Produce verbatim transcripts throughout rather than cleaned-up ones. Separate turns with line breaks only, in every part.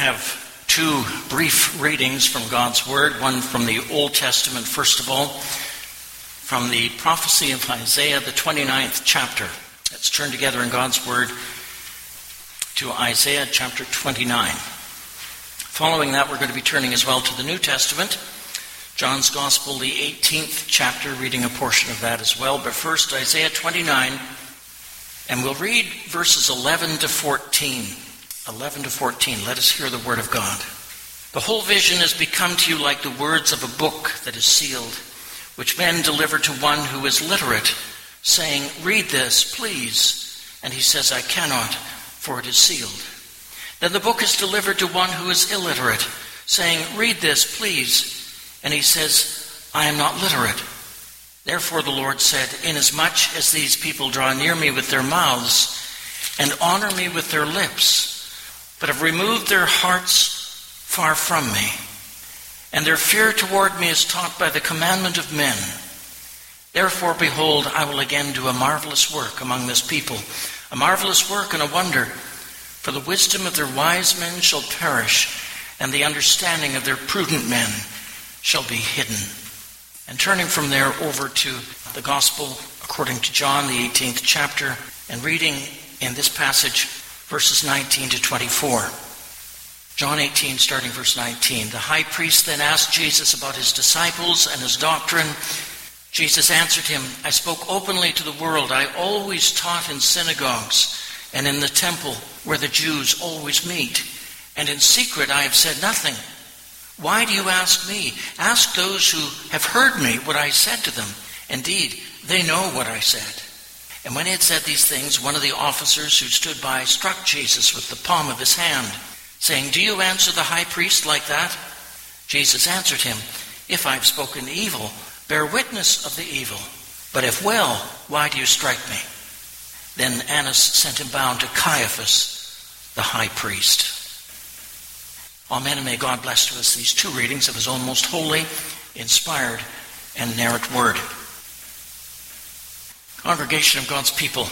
have two brief readings from God's Word, one from the Old Testament, first of all, from the prophecy of Isaiah, the twenty-ninth chapter. Let's turn together in God's Word to Isaiah chapter twenty-nine. Following that, we're going to be turning as well to the New Testament, John's Gospel, the eighteenth chapter, reading a portion of that as well. But first, Isaiah twenty-nine, and we'll read verses eleven to fourteen. eleven to fourteen. Let us hear the word of God. The whole vision has become to you like the words of a book that is sealed, which men deliver to one who is literate, saying, "Read this, please." And he says, "I cannot, for it is sealed." Then the book is delivered to one who is illiterate, saying, "Read this, please." And he says, "I am not literate." Therefore the Lord said, "Inasmuch as these people draw near me with their mouths and honor me with their lips, but have removed their hearts far from me, and their fear toward me is taught by the commandment of men. Therefore, behold, I will again do a marvelous work among this people, a marvelous work and a wonder, for the wisdom of their wise men shall perish, and the understanding of their prudent men shall be hidden." And turning from there over to the Gospel according to John, the eighteenth chapter, and reading in this passage verses nineteen to twenty-four. John eighteen, starting verse nineteen. The high priest then asked Jesus about his disciples and his doctrine. Jesus answered him, "I spoke openly to the world. I always taught in synagogues and in the temple where the Jews always meet. And in secret I have said nothing. Why do you ask me? Ask those who have heard me what I said to them. Indeed, they know what I said." And when he had said these things, one of the officers who stood by struck Jesus with the palm of his hand, saying, "Do you answer the high priest like that?" Jesus answered him, "If I have spoken evil, bear witness of the evil. But if well, why do you strike me?" Then Annas sent him bound to Caiaphas, the high priest. Amen, and may God bless to us these two readings of his own most holy, inspired, and inerrant word. Congregation of God's people,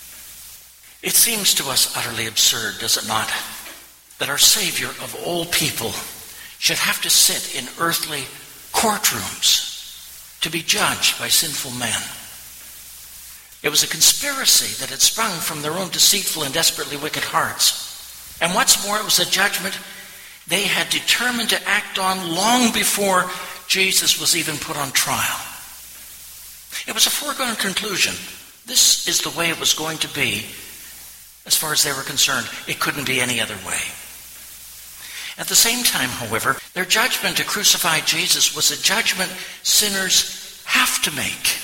it seems to us utterly absurd, does it not, that our Savior of all people should have to sit in earthly courtrooms to be judged by sinful men. It was a conspiracy that had sprung from their own deceitful and desperately wicked hearts. And what's more, it was a judgment they had determined to act on long before Jesus was even put on trial. It was a foregone conclusion. This is the way it was going to be. As far as they were concerned, it couldn't be any other way. At the same time, however, their judgment to crucify Jesus was a judgment sinners have to make.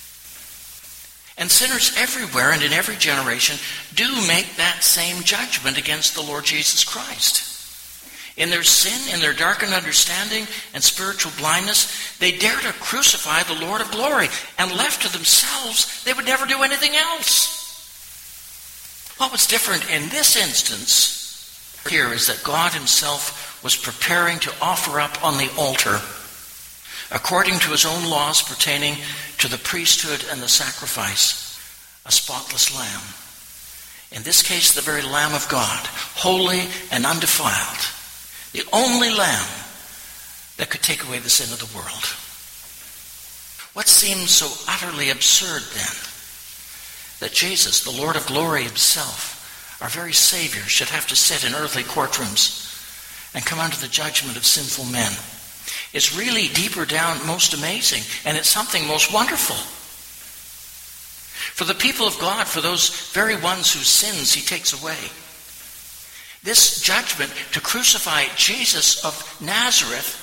And sinners everywhere and in every generation do make that same judgment against the Lord Jesus Christ. In their sin, in their darkened understanding and spiritual blindness, they dare to crucify the Lord of glory, and left to themselves, they would never do anything else. What was different in this instance here is that God himself was preparing to offer up on the altar, according to his own laws pertaining to the priesthood and the sacrifice, a spotless lamb. In this case, the very Lamb of God, holy and undefiled. The only lamb that could take away the sin of the world. What seems so utterly absurd then? That Jesus, the Lord of glory himself, our very Savior, should have to sit in earthly courtrooms and come under the judgment of sinful men. It's really deeper down most amazing, and it's something most wonderful. For the people of God, for those very ones whose sins he takes away, this judgment to crucify Jesus of Nazareth,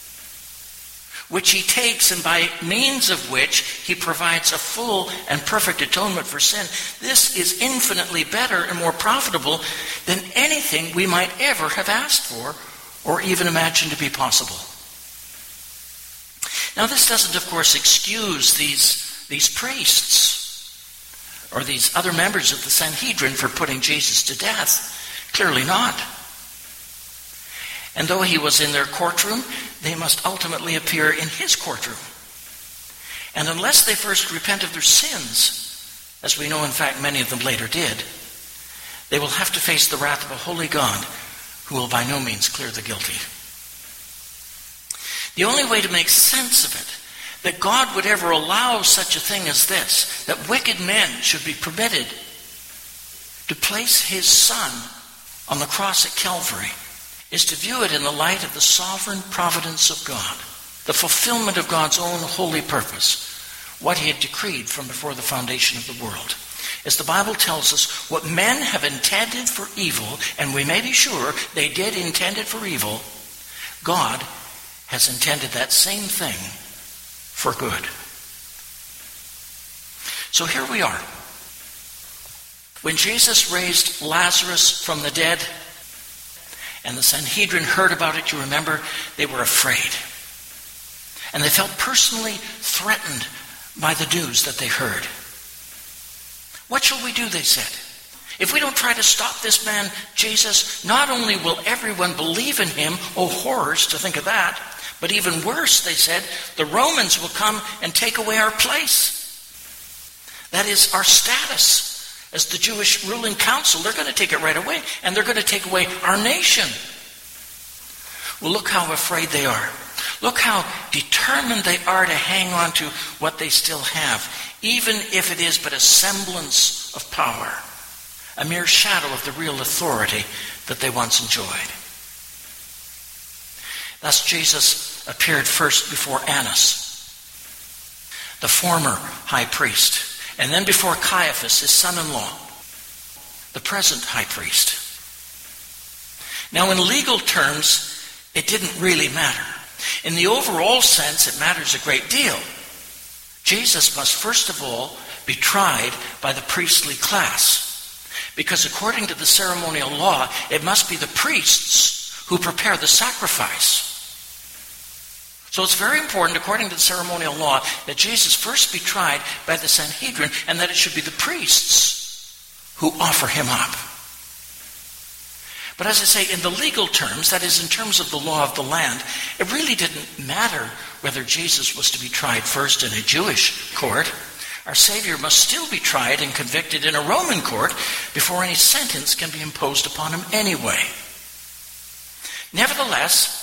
which he takes and by means of which he provides a full and perfect atonement for sin, this is infinitely better and more profitable than anything we might ever have asked for or even imagined to be possible. Now, this doesn't, of course, excuse these, these priests or these other members of the Sanhedrin for putting Jesus to death. Clearly not. And though he was in their courtroom, they must ultimately appear in his courtroom. And unless they first repent of their sins, as we know in fact many of them later did, they will have to face the wrath of a holy God who will by no means clear the guilty. The only way to make sense of it, that God would ever allow such a thing as this, that wicked men should be permitted to place his Son on the cross at Calvary, is to view it in the light of the sovereign providence of God, the fulfillment of God's own holy purpose, what he had decreed from before the foundation of the world. As the Bible tells us, what men have intended for evil, and we may be sure they did intend it for evil, God has intended that same thing for good. So here we are. When Jesus raised Lazarus from the dead, and the Sanhedrin heard about it, you remember, they were afraid. And they felt personally threatened by the news that they heard. What shall we do, they said. If we don't try to stop this man, Jesus, not only will everyone believe in him, oh horrors to think of that, but even worse, they said, the Romans will come and take away our place. That is our status as the Jewish ruling council. They're going to take it right away, and they're going to take away our nation. Well, look how afraid they are. Look how determined they are to hang on to what they still have, even if it is but a semblance of power, a mere shadow of the real authority that they once enjoyed. Thus Jesus appeared first before Annas, the former high priest, and then before Caiaphas, his son-in-law, the present high priest. Now, in legal terms, it didn't really matter. In the overall sense, it matters a great deal. Jesus must first of all be tried by the priestly class, because according to the ceremonial law, it must be the priests who prepare the sacrifice. So it's very important, according to the ceremonial law, that Jesus first be tried by the Sanhedrin, and that it should be the priests who offer him up. But as I say, in the legal terms, that is, in terms of the law of the land, it really didn't matter whether Jesus was to be tried first in a Jewish court. Our Savior must still be tried and convicted in a Roman court before any sentence can be imposed upon him anyway. Nevertheless,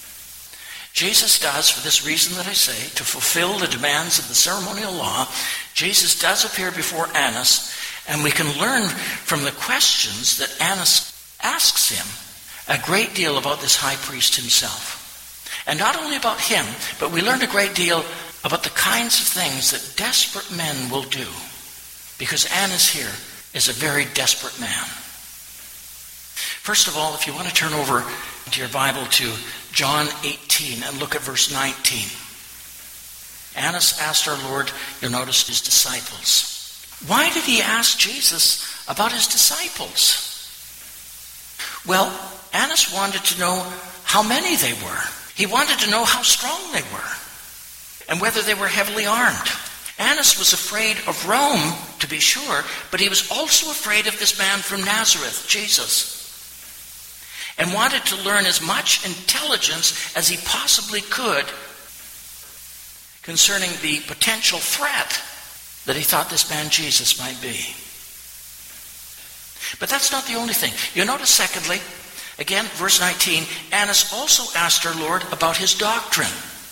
Jesus does, for this reason that I say, to fulfill the demands of the ceremonial law, Jesus does appear before Annas, and we can learn from the questions that Annas asks him a great deal about this high priest himself. And not only about him, but we learn a great deal about the kinds of things that desperate men will do. Because Annas here is a very desperate man. First of all, if you want to turn over to your Bible to John eighteen and look at verse nineteen. Annas asked our Lord, you'll notice, his disciples. Why did he ask Jesus about his disciples? Well, Annas wanted to know how many they were. He wanted to know how strong they were and whether they were heavily armed. Annas was afraid of Rome, to be sure, but he was also afraid of this man from Nazareth, Jesus, and wanted to learn as much intelligence as he possibly could concerning the potential threat that he thought this man Jesus might be. But that's not the only thing. You notice, secondly, again, verse nineteen, Annas also asked our Lord about his doctrine.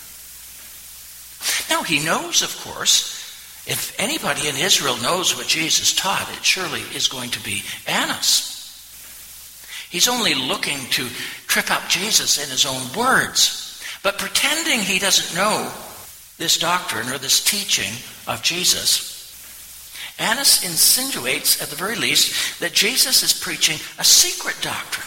Now, he knows, of course, if anybody in Israel knows what Jesus taught, it surely is going to be Annas. He's only looking to trip up Jesus in his own words. But pretending he doesn't know this doctrine or this teaching of Jesus, Annas insinuates, at the very least, that Jesus is preaching a secret doctrine.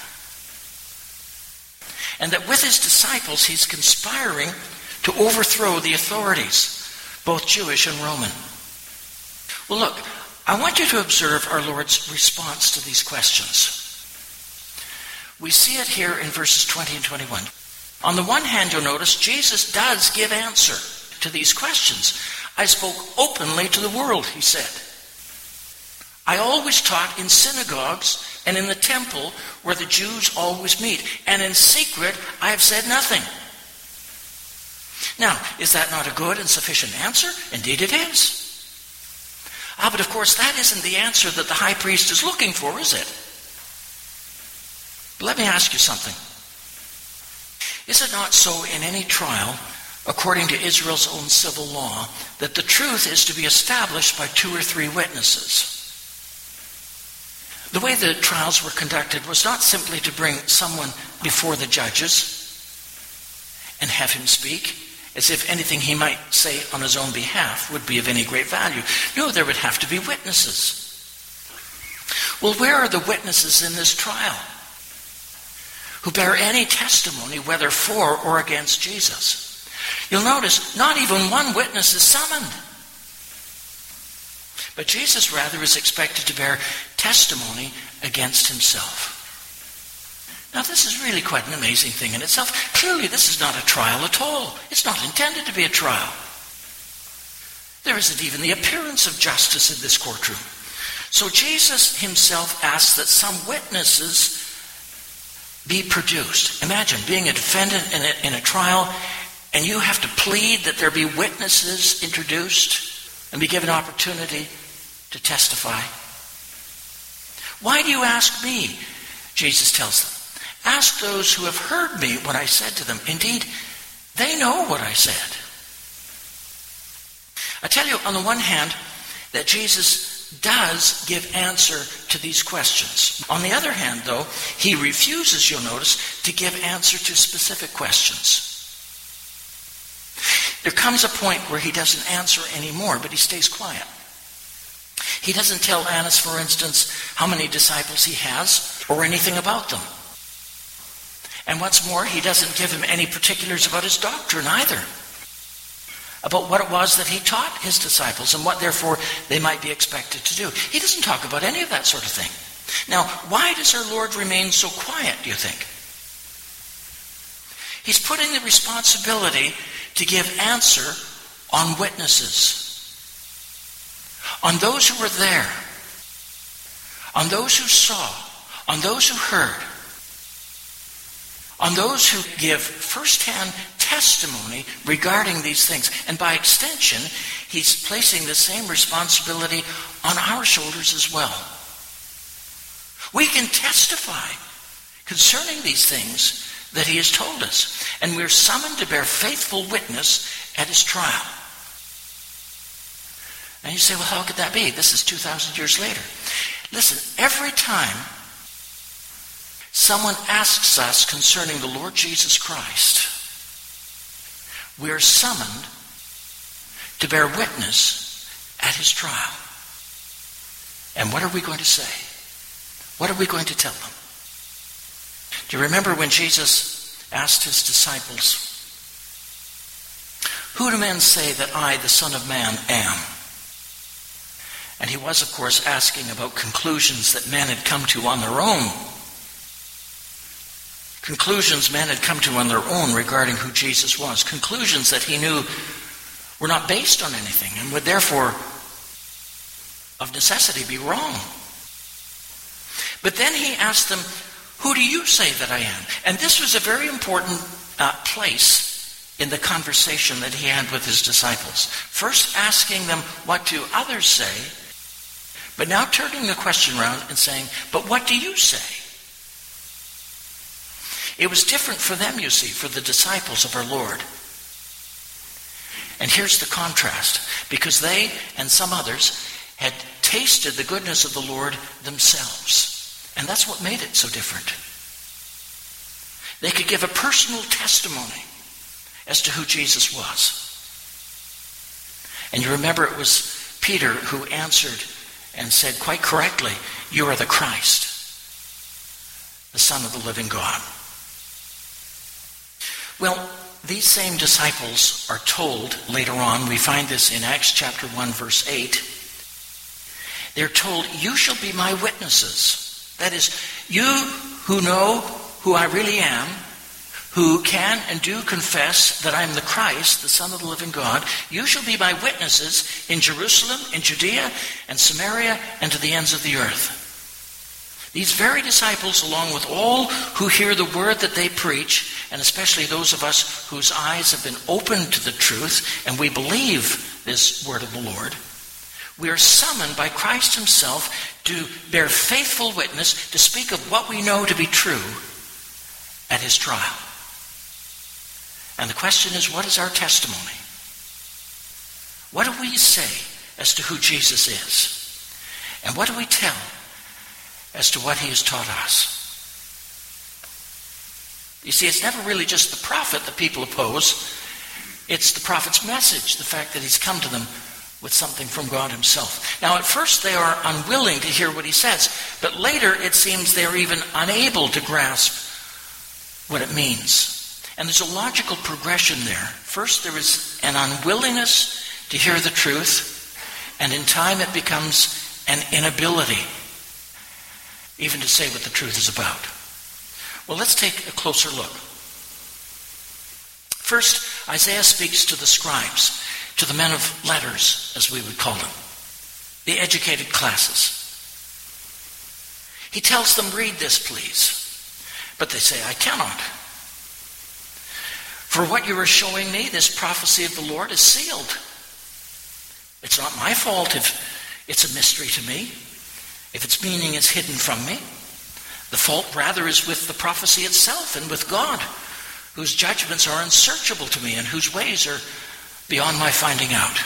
And that with his disciples, he's conspiring to overthrow the authorities, both Jewish and Roman. Well, look, I want you to observe our Lord's response to these questions. We see it here in verses twenty and twenty-one. On the one hand, you'll notice Jesus does give answer to these questions. I spoke openly to the world, he said. I always taught in synagogues and in the temple where the Jews always meet, and in secret I have said nothing. Now, is that not a good and sufficient answer? Indeed it is. Ah, but of course that isn't the answer that the high priest is looking for, is it? But let me ask you something. Is it not so in any trial, according to Israel's own civil law, that the truth is to be established by two or three witnesses? The way the trials were conducted was not simply to bring someone before the judges and have him speak, as if anything he might say on his own behalf would be of any great value. No, there would have to be witnesses. Well, where are the witnesses in this trial who bear any testimony, whether for or against Jesus? You'll notice not even one witness is summoned. But Jesus rather is expected to bear testimony against himself. Now, this is really quite an amazing thing in itself. Clearly, this is not a trial at all. It's not intended to be a trial. There isn't even the appearance of justice in this courtroom. So Jesus himself asks that some witnesses be produced. Imagine being a defendant in a, in a trial, and you have to plead that there be witnesses introduced and be given opportunity to testify. Why do you ask me? Jesus tells them. Ask those who have heard me what I said to them. Indeed, they know what I said. I tell you, on the one hand, that Jesus does give answer to these questions. On the other hand, though, he refuses, you'll notice, to give answer to specific questions. There comes a point where he doesn't answer anymore, but he stays quiet. He doesn't tell Annas, for instance, how many disciples he has or anything about them. And what's more, he doesn't give him any particulars about his doctrine either, about what it was that he taught his disciples and what therefore they might be expected to do. He doesn't talk about any of that sort of thing. Now, why does our Lord remain so quiet, do you think? He's putting the responsibility to give answer on witnesses, on those who were there, on those who saw, on those who heard, on those who give first-hand testimony regarding these things. And by extension, he's placing the same responsibility on our shoulders as well. We can testify concerning these things that he has told us, and we're summoned to bear faithful witness at his trial. And you say, well, how could that be? This is two thousand years later. Listen, every time someone asks us concerning the Lord Jesus Christ, we are summoned to bear witness at his trial. And what are we going to say? What are we going to tell them? Do you remember when Jesus asked his disciples, "Who do men say that I, the Son of Man, am?" And he was, of course, asking about conclusions that men had come to on their own. Conclusions men had come to on their own regarding who Jesus was. Conclusions that he knew were not based on anything and would therefore, of necessity, be wrong. But then he asked them, "Who do you say that I am?" And this was a very important uh, place in the conversation that he had with his disciples. First asking them, what do others say? But now turning the question around and saying, but what do you say? It was different for them, you see, for the disciples of our Lord. And here's the contrast, because they and some others had tasted the goodness of the Lord themselves. And that's what made it so different. They could give a personal testimony as to who Jesus was. And you remember it was Peter who answered and said quite correctly, "You are the Christ, the Son of the living God." Well, these same disciples are told later on, we find this in Acts chapter one, verse eight, they're told, "You shall be my witnesses." That is, you who know who I really am, who can and do confess that I am the Christ, the Son of the living God, you shall be my witnesses in Jerusalem, in Judea, and Samaria, and to the ends of the earth. These very disciples, along with all who hear the word that they preach, and especially those of us whose eyes have been opened to the truth, and we believe this word of the Lord, We are summoned by Christ himself to bear faithful witness, to speak of what we know to be true at his trial. And the question is, what is our testimony? What do we say as to who Jesus is? And what do we tell as to what he has taught us? You see, it's never really just the prophet that people oppose. It's the prophet's message, the fact that he's come to them with something from God himself. Now, at first they are unwilling to hear what he says, but later it seems they're even unable to grasp what it means. And there's a logical progression there. First, there is an unwillingness to hear the truth, and in time it becomes an inability even to say what the truth is about. Well, let's take a closer look. First, Isaiah speaks to the scribes, to the men of letters, as we would call them, the educated classes. He tells them, read this, please. But they say, I cannot. For what you are showing me, this prophecy of the Lord is sealed. It's not my fault if it's a mystery to me, if its meaning is hidden from me. The fault rather is with the prophecy itself and with God, whose judgments are unsearchable to me and whose ways are beyond my finding out.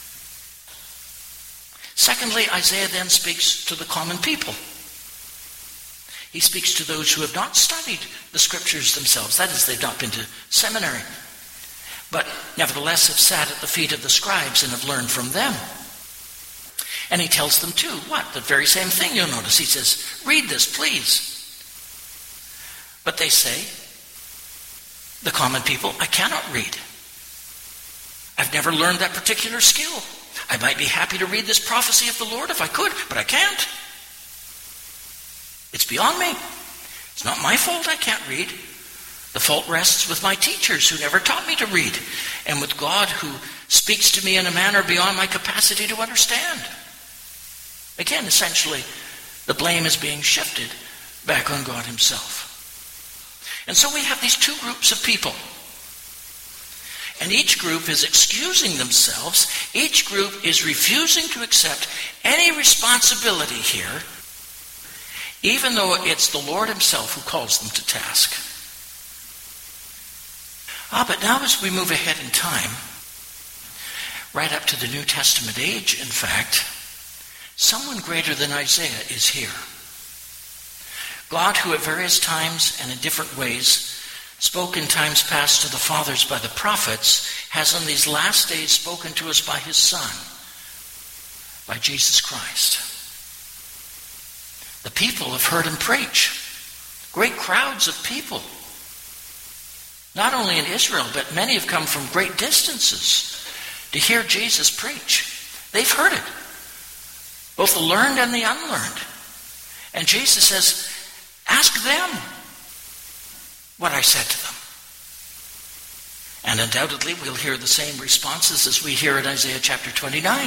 Secondly, Isaiah then speaks to the common people. He speaks to those who have not studied the scriptures themselves. That is, they've not been to seminary, but nevertheless have sat at the feet of the scribes and have learned from them. And he tells them too, what? The very same thing, you'll notice. He says, read this, please. But they say, the common people, I cannot read. I've never learned that particular skill. I might be happy to read this prophecy of the Lord if I could, but I can't. It's beyond me. It's not my fault I can't read. The fault rests with my teachers who never taught me to read, and with God who speaks to me in a manner beyond my capacity to understand. Again, essentially, the blame is being shifted back on God himself. And so we have these two groups of people. And each group is excusing themselves. Each group is refusing to accept any responsibility here, even though it's the Lord himself who calls them to task. Ah, but now as we move ahead in time, right up to the New Testament age, in fact, someone greater than Isaiah is here. God, who at various times and in different ways spoke in times past to the fathers by the prophets, has in these last days spoken to us by his Son, by Jesus Christ. The people have heard him preach. Great crowds of people. Not only in Israel, but many have come from great distances to hear Jesus preach. They've heard it. Both the learned and the unlearned. And Jesus says, ask them what I said to them. And undoubtedly we'll hear the same responses as we hear in Isaiah chapter twenty-nine.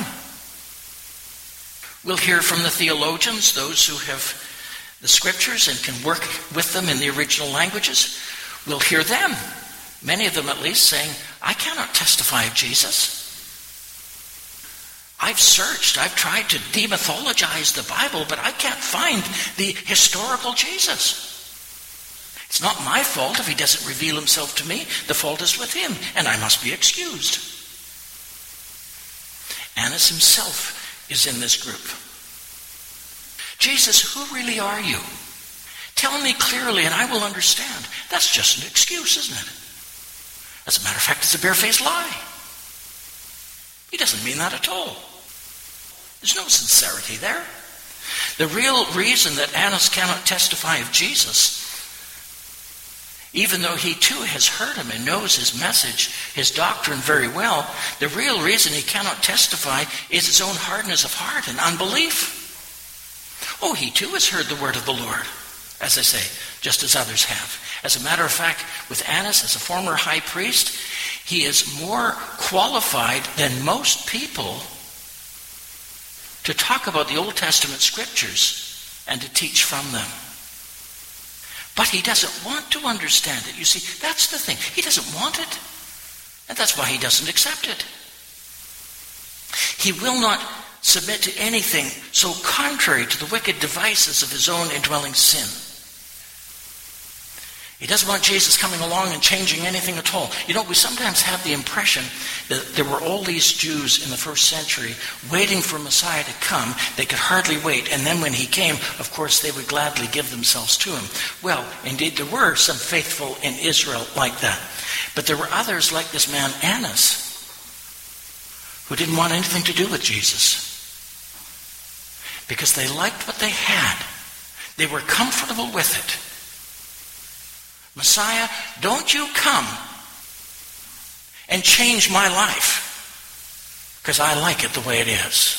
We'll hear from the theologians, those who have the scriptures and can work with them in the original languages. We'll hear them, many of them at least, saying, I cannot testify of Jesus. I've searched, I've tried to demythologize the Bible, but I can't find the historical Jesus. It's not my fault if he doesn't reveal himself to me. The fault is with him, and I must be excused. Annas himself is in this group. Jesus, who really are you? Tell me clearly and I will understand. That's just an excuse, isn't it? As a matter of fact, it's a barefaced lie. He doesn't mean that at all. There's no sincerity there. The real reason that Annas cannot testify of Jesus, even though he too has heard him and knows his message, his doctrine very well, the real reason he cannot testify is his own hardness of heart and unbelief. Oh, he too has heard the word of the Lord, as I say, just as others have. As a matter of fact, with Annas as a former high priest, he is more qualified than most people to talk about the Old Testament scriptures and to teach from them. But he doesn't want to understand it. You see, that's the thing. He doesn't want it. And that's why he doesn't accept it. He will not submit to anything so contrary to the wicked devices of his own indwelling sin. He doesn't want Jesus coming along and changing anything at all. You know, we sometimes have the impression that there were all these Jews in the first century waiting for Messiah to come. They could hardly wait. And then when he came, of course, they would gladly give themselves to him. Well, indeed, there were some faithful in Israel like that. But there were others like this man Annas who didn't want anything to do with Jesus because they liked what they had. They were comfortable with it. Messiah, don't you come and change my life because I like it the way it is.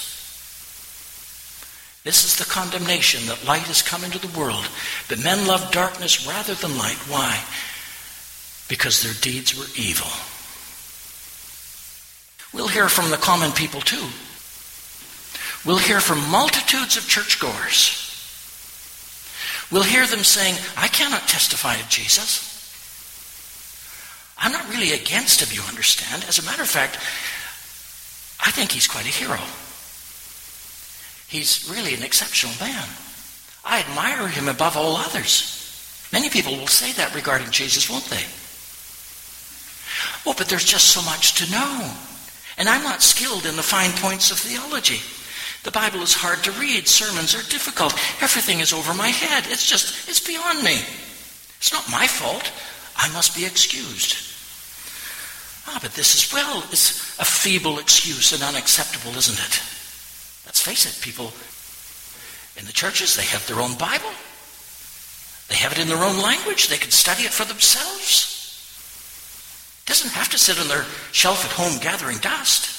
This is the condemnation that light has come into the world, but men love darkness rather than light. Why? Because their deeds were evil. We'll hear from the common people too. We'll hear from multitudes of churchgoers. We'll hear them saying, I cannot testify of Jesus. I'm not really against him, you understand. As a matter of fact, I think he's quite a hero. He's really an exceptional man. I admire him above all others. Many people will say that regarding Jesus, won't they? Oh, but there's just so much to know. And I'm not skilled in the fine points of theology. The Bible is hard to read. Sermons are difficult. Everything is over my head. It's just, it's beyond me. It's not my fault. I must be excused. Ah, but this is, well, it's a feeble excuse and unacceptable, isn't it? Let's face it, people in the churches, they have their own Bible. They have it in their own language. They can study it for themselves. It doesn't have to sit on their shelf at home gathering dust.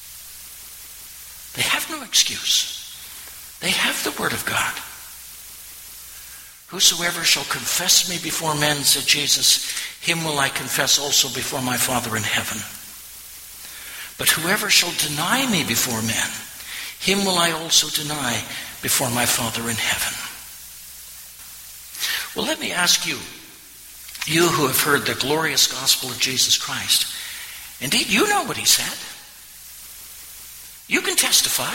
They have no excuse. They have the Word of God. Whosoever shall confess me before men, said Jesus, him will I confess also before my Father in heaven. But whoever shall deny me before men, him will I also deny before my Father in heaven. Well, let me ask you, you who have heard the glorious gospel of Jesus Christ, indeed you know what he said. You can testify.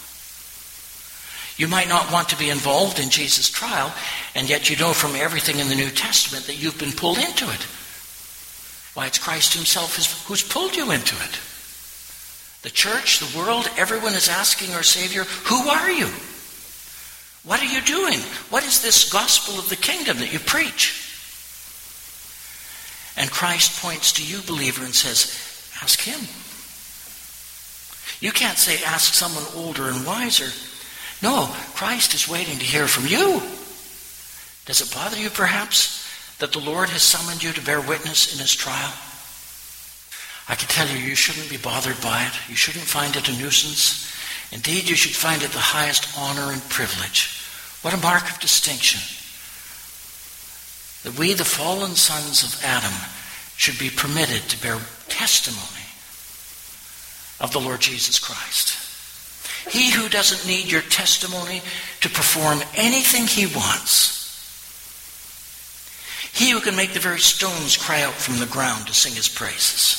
You might not want to be involved in Jesus' trial, and yet you know from everything in the New Testament that you've been pulled into it. Why, it's Christ himself who's pulled you into it. The church, the world, everyone is asking our Savior, who are you? What are you doing? What is this gospel of the kingdom that you preach? And Christ points to you, believer, and says, ask him. You can't say, ask someone older and wiser. No, Christ is waiting to hear from you. Does it bother you, perhaps, that the Lord has summoned you to bear witness in his trial? I can tell you, you shouldn't be bothered by it. You shouldn't find it a nuisance. Indeed, you should find it the highest honor and privilege. What a mark of distinction. That we, the fallen sons of Adam, should be permitted to bear testimony of the Lord Jesus Christ. He who doesn't need your testimony to perform anything he wants. He who can make the very stones cry out from the ground to sing his praises.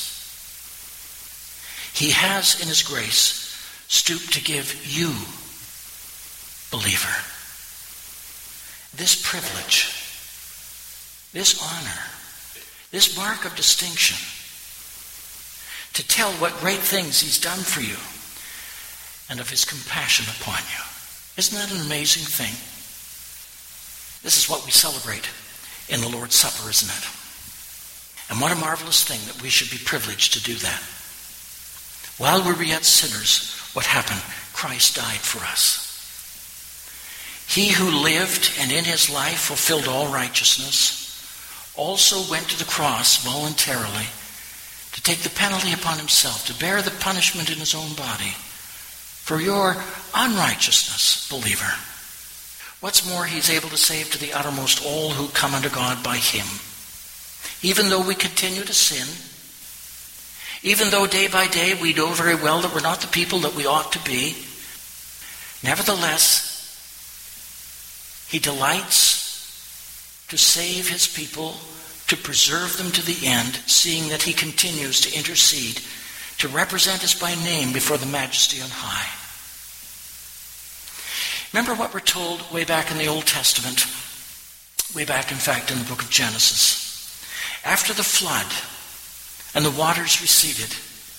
He has in his grace stooped to give you, believer, this privilege, this honor, this mark of distinction, to tell what great things he's done for you and of his compassion upon you. Isn't that an amazing thing? This is what we celebrate in the Lord's Supper, isn't it? And what a marvelous thing that we should be privileged to do that. While we were yet sinners, what happened? Christ died for us. He who lived and in his life fulfilled all righteousness also went to the cross voluntarily to take the penalty upon himself, to bear the punishment in his own body for your unrighteousness, believer. What's more, he's able to save to the uttermost all who come unto God by him. Even though we continue to sin, even though day by day we know very well that we're not the people that we ought to be, nevertheless, he delights to save his people, to preserve them to the end, seeing that he continues to intercede, to represent us by name before the Majesty on high. Remember what we're told way back in the Old Testament, way back, in fact, in the book of Genesis. After the flood and the waters receded,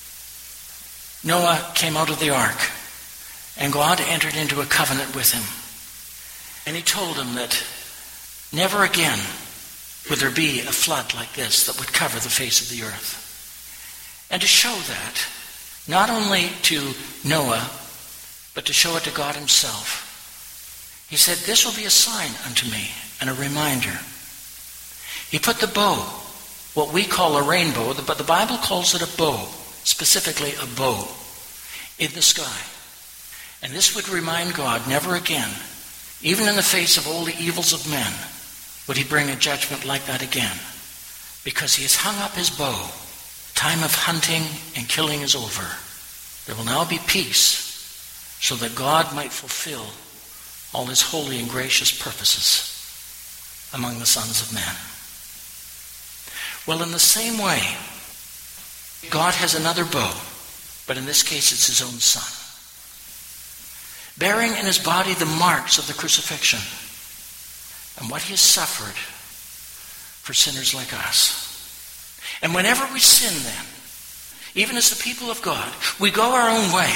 Noah came out of the ark, and God entered into a covenant with him. And he told him that never again would there be a flood like this that would cover the face of the earth. And to show that, not only to Noah, but to show it to God himself, he said, "This will be a sign unto me and a reminder." He put the bow, what we call a rainbow, but the Bible calls it a bow, specifically a bow, in the sky. And this would remind God never again, even in the face of all the evils of men, would he bring a judgment like that again. Because he has hung up his bow. Time of hunting and killing is over. There will now be peace, so that God might fulfill all his holy and gracious purposes among the sons of men. Well, in the same way, God has another bow, but in this case it's his own Son, bearing in his body the marks of the crucifixion and what he has suffered for sinners like us. And whenever we sin then, even as the people of God, we go our own way.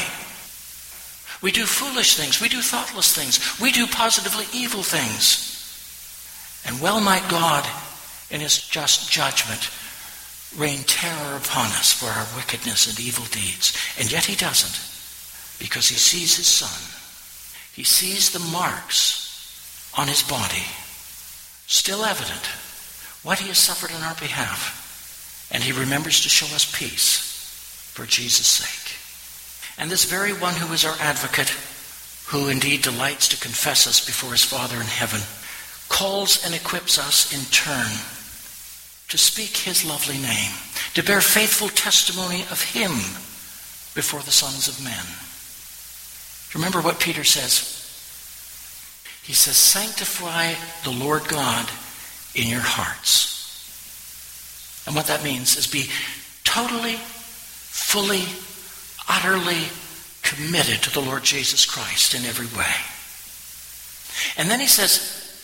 We do foolish things. We do thoughtless things. We do positively evil things. And well might God, in his just judgment, rain terror upon us for our wickedness and evil deeds. And yet he doesn't, because he sees his Son. He sees the marks on his body, still evident, what he has suffered on our behalf. And he remembers to show us peace for Jesus' sake. And this very one who is our advocate, who indeed delights to confess us before his Father in heaven, calls and equips us in turn to speak his lovely name, to bear faithful testimony of him before the sons of men. Remember what Peter says. He says, "Sanctify the Lord God in your hearts." And what that means is be totally, fully, utterly committed to the Lord Jesus Christ in every way. And then he says,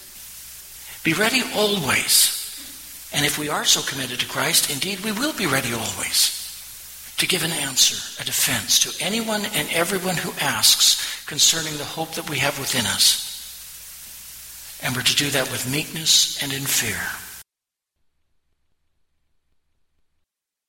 be ready always. And if we are so committed to Christ, indeed we will be ready always to give an answer, a defense to anyone and everyone who asks concerning the hope that we have within us. And we're to do that with meekness and in fear.